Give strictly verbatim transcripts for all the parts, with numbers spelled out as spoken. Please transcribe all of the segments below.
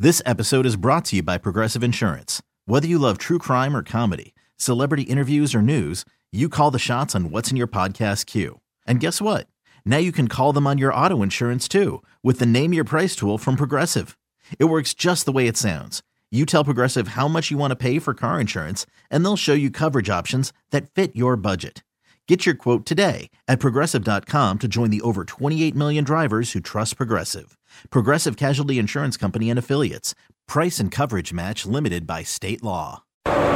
This episode is brought to you by Progressive Insurance. Whether you love true crime or comedy, celebrity interviews or news, you call the shots on what's in your podcast queue. And guess what? Now you can call them on your auto insurance too with the Name Your Price tool from Progressive. It works just the way it sounds. You tell Progressive how much you want to pay for car insurance, and they'll show you coverage options that fit your budget. Get your quote today at Progressive dot com to join the over twenty-eight million drivers who trust Progressive. Progressive Casualty Insurance Company and Affiliates. Price and coverage match limited by state law.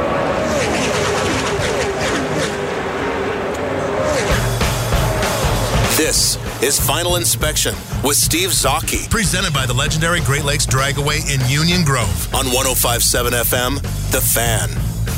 This is Final Inspection with Steve Zocchi. Presented by the legendary Great Lakes Dragaway in Union Grove. On one oh five point seven F M, The Fan.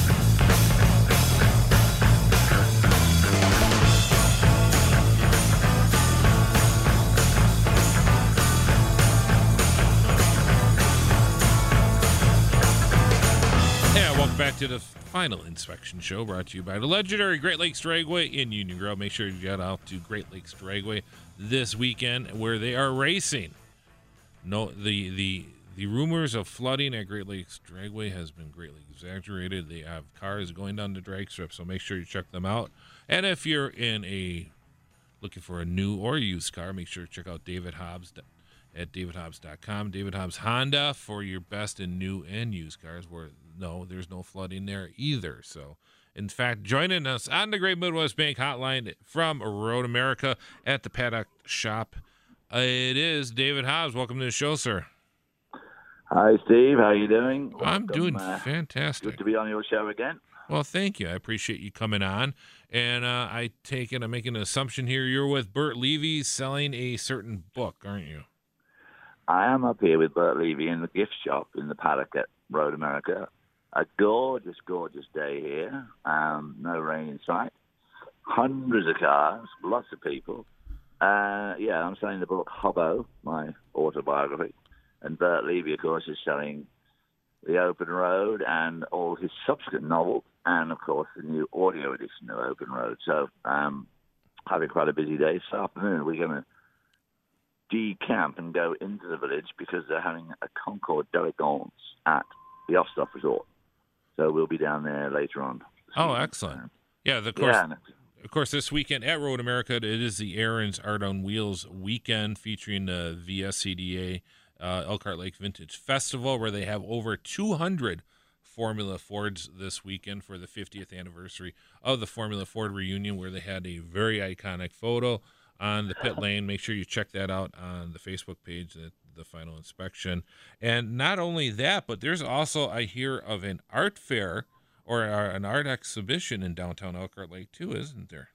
Back to the Final Inspection Show, brought to you by the legendary Great Lakes Dragway in Union Grove. Make sure you get out to Great Lakes Dragway this weekend, where they are racing. No, the the the rumors of flooding at Great Lakes Dragway has been greatly exaggerated. They have cars going down the drag strip, so make sure you check them out. And if you're in a looking for a new or used car, make sure to check out David Hobbs at david hobbs dot com. David Hobbs Honda for your best in new and used cars, where no, there's no flooding there either. So, in fact, joining us on the Great Midwest Bank Hotline from Road America at the Paddock Shop, uh, it is David Hobbs. Welcome to the show, sir. Hi, Steve. How are you doing? I'm Welcome, doing uh, fantastic. Good to be on your show again. Well, thank you. I appreciate you coming on. And uh, I take it, I'm making an assumption here, you're with Bert Levy selling a certain book, aren't you? I am up here with Bert Levy in the gift shop in the Paddock at Road America. A gorgeous, gorgeous day here. Um, no rain in sight. Hundreds of cars, lots of people. Uh, yeah, I'm selling the book Hobbo, my autobiography. And Bert Levy, of course, is selling The Open Road and all his subsequent novels, and, of course, the new audio edition of Open Road. So um, having quite a busy day this afternoon. We're going to decamp and go into the village because they're having a Concours d'Elegance at the Osthoff Resort. So we'll be down there later on. Oh, excellent. Yeah, of course, yeah. of course, this weekend at Road America, it is the Aaron's Art on Wheels weekend featuring the V S C D A uh, Elkhart Lake Vintage Festival, where they have over two hundred Formula Fords this weekend for the fiftieth anniversary of the Formula Ford reunion, where they had a very iconic photo on the pit lane. Make sure you check that out on the Facebook page, the, the Final Inspection. And not only that, but there's also, I hear of an art fair or uh, an art exhibition in downtown Elkhart Lake too, isn't there?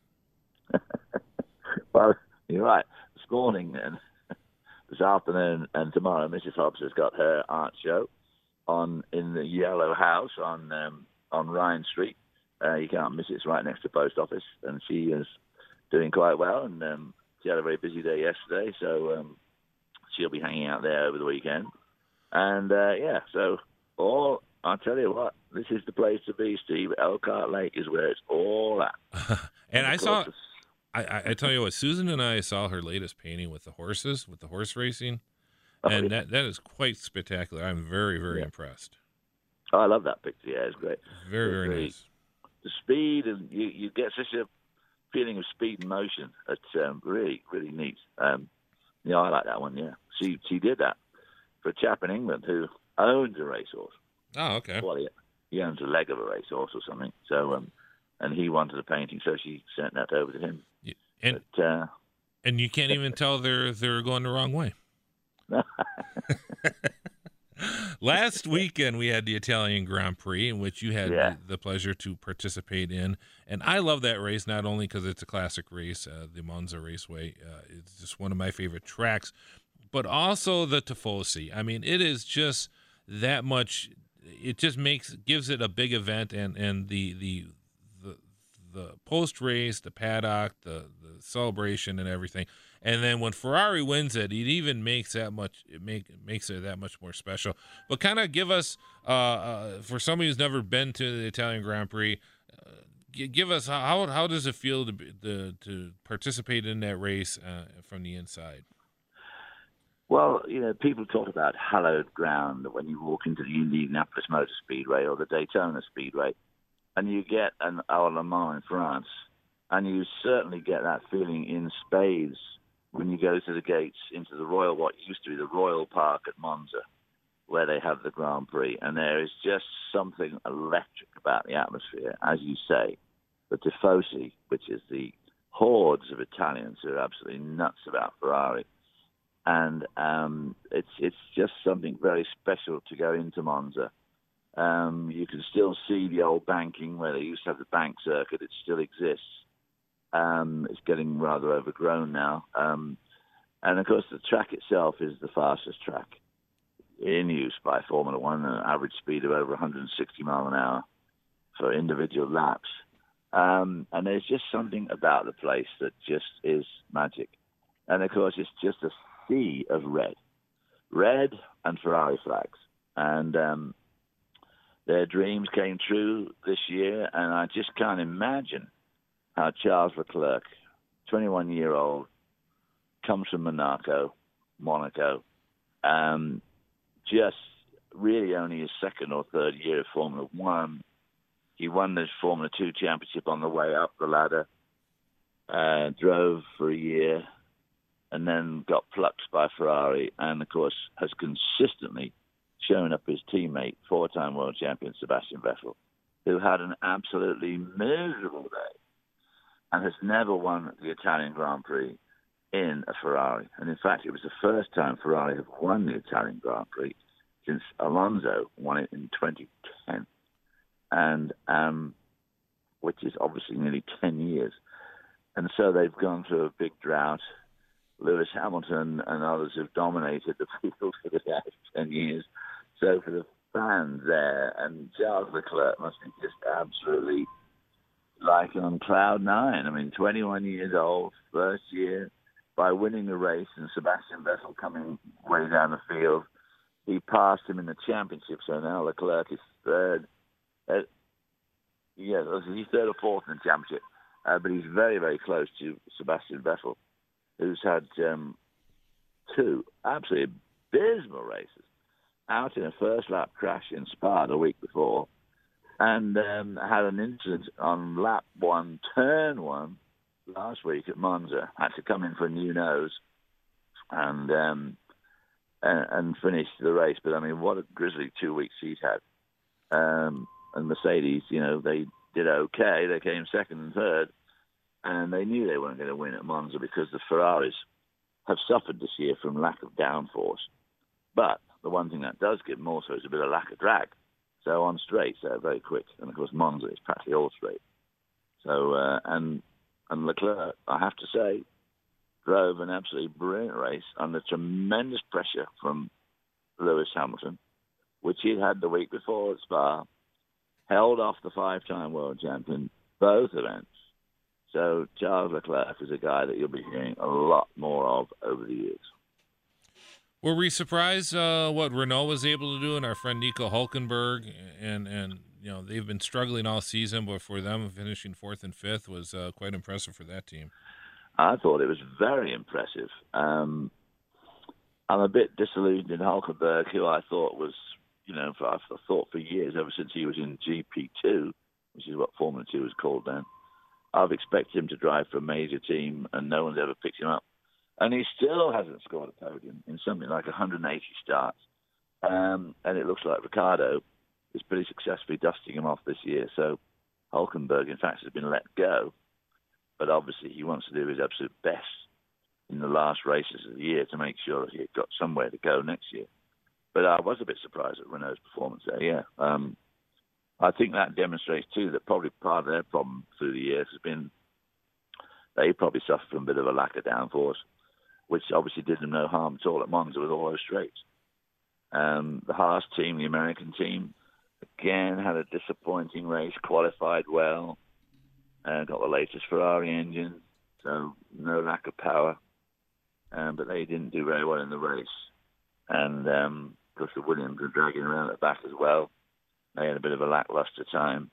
Well, you're right. This morning and this afternoon and tomorrow, Missus Hobbs has got her art show on in the Yellow House on um, on Ryan Street. Uh, you can't miss it. It's right next to the post office, and she is doing quite well, and um, she had a very busy day yesterday, so um, she'll be hanging out there over the weekend. And, uh, yeah, so all, I'll tell you what, this is the place to be, Steve. Elkhart Lake is where it's all at. and, and I saw, it's... I, I tell you what, Susan and I saw her latest painting with the horses, with the horse racing, oh, and yeah. that, that is quite spectacular. I'm very, very yeah. impressed. Oh, I love that picture. Yeah, it's great. Very, very the, nice. The speed, and you, you get such a feeling of speed and motion. It's um, really, really neat. Um, yeah, I like that one, yeah. She she did that for a chap in England who owns a racehorse. Oh, okay. Well, he, he owns a leg of a racehorse or something. So, um, and he wanted a painting, so she sent that over to him. Yeah. And but, uh, and you can't even tell they're they're going the wrong way. Last weekend, we had the Italian Grand Prix, in which you had yeah. the, the pleasure to participate in. And I love that race, not only because it's a classic race, uh, the Monza Raceway. Uh, it's just one of my favorite tracks, but also the Tifosi. I mean, it is just that much. It just makes gives it a big event, and, and the the the the post race, the paddock, the the celebration, and everything. And then when Ferrari wins it, it even makes that much. It make it makes it that much more special. But kind of give us, uh, uh, for somebody who's never been to the Italian Grand Prix, uh, g- give us how how does it feel to be, to, to participate in that race uh, from the inside? Well, you know, people talk about hallowed ground when you walk into the Indianapolis Motor Speedway or the Daytona Speedway, and you get an Le Mans in France, and you certainly get that feeling in spades when you go to the gates into the Royal, what used to be the Royal Park at Monza, where they have the Grand Prix. And there is just something electric about the atmosphere, as you say. The Tifosi, which is the hordes of Italians who are absolutely nuts about Ferrari. And um, it's it's just something very special to go into Monza. Um, you can still see the old banking where they used to have the bank circuit. It still exists. Um, it's getting rather overgrown now. Um, and, of course, the track itself is the fastest track in use by Formula One, an average speed of over one hundred sixty miles an hour for individual laps. Um, and there's just something about the place that just is magic. And, of course, it's just a sea of red. Red and Ferrari flags. And um, their dreams came true this year, and I just can't imagine how Charles Leclerc, twenty-one-year-old, comes from Monaco, Monaco, um, just really only his second or third year of Formula One. He won the Formula Two championship on the way up the ladder, uh, drove for a year, and then got plucked by Ferrari, and, of course, has consistently shown up his teammate, four-time world champion Sebastian Vettel, who had an absolutely miserable day and has never won the Italian Grand Prix in a Ferrari. And, in fact, it was the first time Ferrari have won the Italian Grand Prix since Alonso won it in twenty ten, and um, which is obviously nearly ten years. And so they've gone through a big drought. Lewis Hamilton and others have dominated the field for the last ten years. So for the fans there, and Charles Leclerc must be just absolutely like on cloud nine. I mean, twenty-one years old, first year, by winning the race, and Sebastian Vettel coming way down the field. He passed him in the championship, so now Leclerc is third. Uh, yeah, he's third or fourth in the championship, uh, but he's very, very close to Sebastian Vettel, who's had um, two absolutely abysmal races. Out in a first-lap crash in Spa the week before, and um, had an incident on lap one, turn one, last week at Monza. Had to come in for a new nose and um, and, and finish the race. But, I mean, what a grisly two weeks he's had. Um, and Mercedes, you know, they did okay. They came second and third, and they knew they weren't going to win at Monza because the Ferraris have suffered this year from lack of downforce. But the one thing that does give them also is a bit of lack of drag. So on straights, they're very quick. And, of course, Monza is practically all straight. So, uh, and and Leclerc, I have to say, drove an absolutely brilliant race under tremendous pressure from Lewis Hamilton, which he'd had the week before at Spa, held off the five-time world champion, both events. So Charles Leclerc is a guy that you'll be hearing a lot more of over the years. Were we surprised uh, what Renault was able to do, and our friend Nico Hülkenberg, and and you know they've been struggling all season, but for them finishing fourth and fifth was uh, quite impressive for that team. I thought it was very impressive. Um, I'm a bit disillusioned in Hülkenberg, who I thought was, you know, for, I thought for years, ever since he was in G P two, which is what Formula Two is called then, I've expected him to drive for a major team, and no one's ever picked him up. And he still hasn't scored a podium in something like one hundred eighty starts. Um, and it looks like Ricciardo is pretty successfully dusting him off this year. So Hülkenberg, in fact, has been let go. But obviously he wants to do his absolute best in the last races of the year to make sure that he's got somewhere to go next year. But I was a bit surprised at Renault's performance there, yeah. Um, I think that demonstrates, too, that probably part of their problem through the years has been they probably suffered from a bit of a lack of downforce, which obviously did them no harm at all at Monza with all those straights. Um, the Haas team, the American team, again had a disappointing race, qualified well, uh, got the latest Ferrari engine, so no lack of power. Um, but they didn't do very well in the race. And um, of course the Williams were dragging around at the back as well. They had a bit of a lackluster time.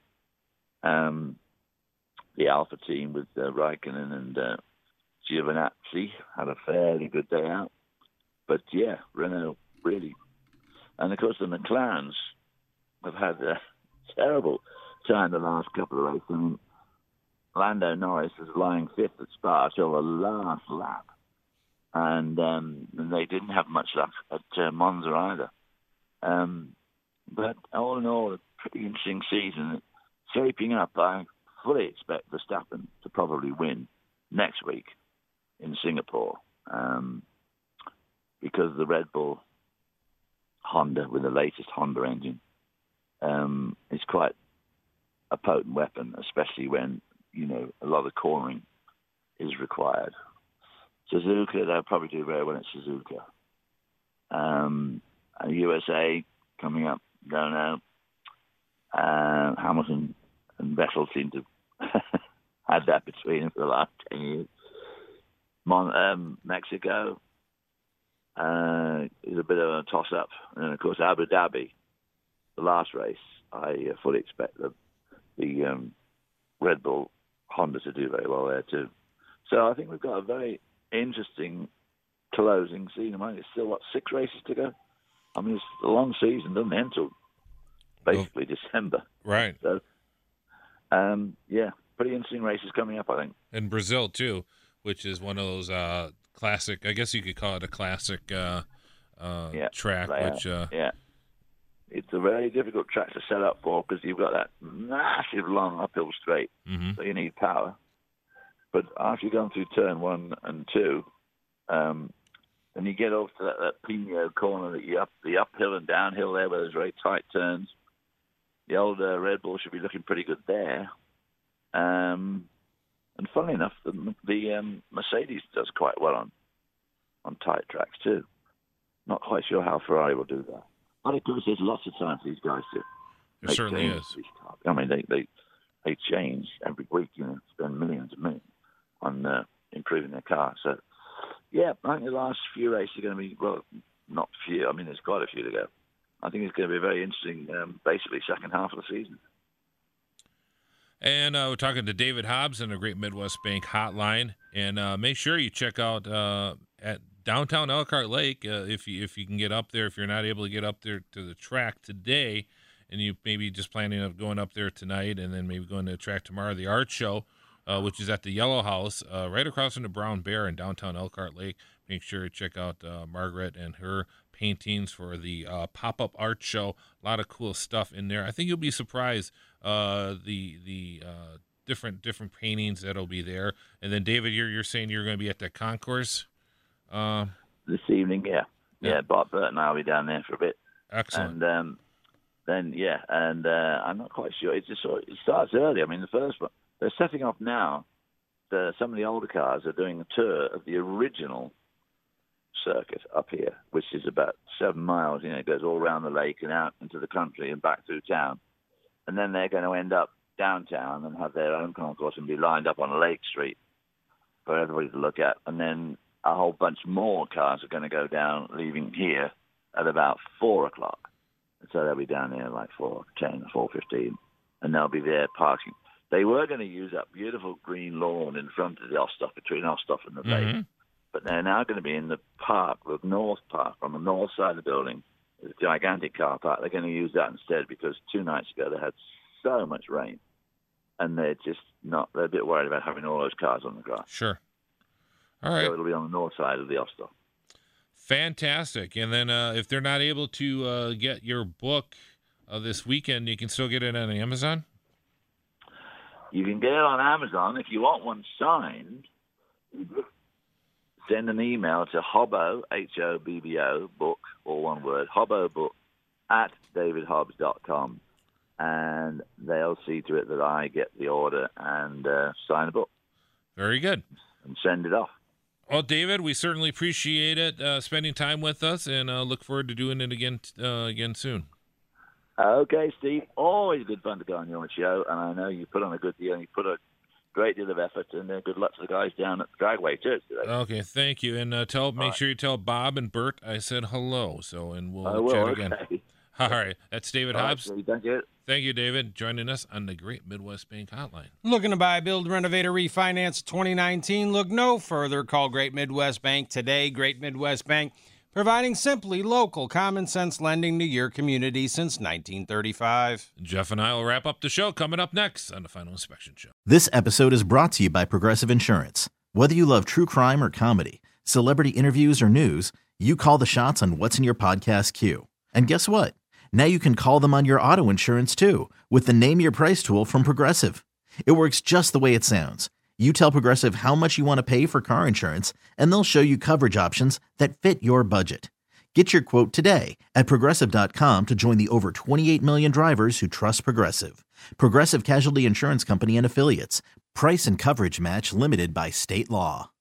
Um, the Alpha team with uh, Raikkonen and uh, Giovinazzi had a fairly good day out. but yeah, Renault really. And of course, the McLarens have had a terrible time the last couple of races. I mean, Lando Norris is lying fifth at Spa till the last lap. And, um, and they didn't have much luck at uh, Monza either. Um, but all in all, a pretty interesting season. Shaping up, I fully expect Verstappen to probably win next week in Singapore um, because the Red Bull Honda, with the latest Honda engine, um, is quite a potent weapon, especially when, you know, a lot of cornering is required. Suzuka, they'll probably do very well at Suzuka. Um, U S A coming up, don't know. Uh, Hamilton and Vettel seem to had that between them for the last ten years. Mon- um, Mexico uh, is a bit of a toss-up. And, of course, Abu Dhabi, the last race, I uh, fully expect the, the um, Red Bull Honda to do very well there too. So I think we've got a very interesting closing season. I mean, it's still, what, six races to go? I mean, it's a long season, doesn't it, until basically oh. December. Right. So, um, yeah, pretty interesting races coming up, I think. And Brazil, too, which is one of those uh, classic, I guess you could call it a classic uh, uh, yeah, track. layout. Which uh, Yeah. It's a very difficult track to set up for because you've got that massive long uphill straight, mm-hmm. so you need power. But after you've gone through turn one and two, um, then you get off to that, that Pino corner, that you up, the uphill and downhill there where there's very tight turns. The old uh, Red Bull should be looking pretty good there. Um, and funnily enough, the, the um, Mercedes does quite well on on tight tracks too. Not quite sure how Ferrari will do that. But of course, there's lots of time for these guys to There make certainly changes is. to these cars. I mean, they, they, they change every week, you know, spend millions and millions on uh, improving their car. So, yeah, I think the last few races are going to be, well, not few. I mean, there's quite a few to go. I think it's going to be a very interesting, um, basically, second half of the season. And uh, we're talking to David Hobbs on the Great Midwest Bank Hotline. And uh, make sure you check out uh, at downtown Elkhart Lake uh, if you if you can get up there. If you're not able to get up there to the track today, and you maybe just planning on going up there tonight, and then maybe going to the track tomorrow, the art show, uh, which is at the Yellow House, uh, right across from the Brown Bear in downtown Elkhart Lake. Make sure you check out uh, Margaret and her paintings for the uh, pop-up art show. A lot of cool stuff in there. I think you'll be surprised uh, the the uh, different different paintings that'll be there. And then David, you're you're saying you're going to be at the concourse uh, this evening. Yeah, yeah. yeah. Bob Burt and I'll be down there for a bit. Excellent. And um, then yeah, and uh, I'm not quite sure. It's just sort of, it starts early. I mean, the first one they're setting off now. The, some of the older cars are doing a tour of the original circuit up here, which is about seven miles. You know, it goes all around the lake and out into the country and back through town. And then they're going to end up downtown and have their own concourse and be lined up on Lake Street for everybody to look at. And then a whole bunch more cars are going to go down, leaving here at about four o'clock. And so they'll be down there like four ten, four fifteen, and they'll be there parking. They were going to use that beautiful green lawn in front of the Osthoff, between Osthoff and the lake. Mm-hmm. But they're now going to be in the park, the North Park, on the north side of the building. It's a gigantic car park. They're going to use that instead because two nights ago they had so much rain. And they're just not, they're a bit worried about having all those cars on the grass. Sure. All right. So it'll be on the north side of the Osthoff. Fantastic. And then uh, if they're not able to uh, get your book uh, this weekend, you can still get it on Amazon? You can get it on Amazon. If you want one signed, send an email to Hobbo, H O B B O, book, all one word, Hobbo book, at david hobbs dot com. And they'll see to it that I get the order and uh, sign a book. Very good. And send it off. Well, David, we certainly appreciate it, uh, spending time with us, and uh, look forward to doing it again uh, again soon. Okay, Steve. Always good fun to go on your show, and I know you put on a good deal, and you put a great deal of effort, and uh, good luck to the guys down at the Dragway Church today. Okay, thank you, and uh, tell make right. sure you tell Bob and Bert I said hello. So, and we'll I will, chat okay. again. All right, that's David All Hobbs. right, Steve, thank you. Thank you, David, joining us on the Great Midwest Bank Hotline. Looking to buy, build, renovate, or refinance twenty nineteen? Look no further. Call Great Midwest Bank today. Great Midwest Bank, providing simply local common sense lending to your community since nineteen thirty-five. Jeff and I will wrap up the show coming up next on the Final Inspection Show. This episode is brought to you by Progressive Insurance. Whether you love true crime or comedy, celebrity interviews or news, you call the shots on what's in your podcast queue. And guess what? Now you can call them on your auto insurance too with the Name Your Price tool from Progressive. It works just the way it sounds. You tell Progressive how much you want to pay for car insurance, and they'll show you coverage options that fit your budget. Get your quote today at Progressive dot com to join the over twenty-eight million drivers who trust Progressive. Progressive Casualty Insurance Company and Affiliates. Price and coverage match limited by state law.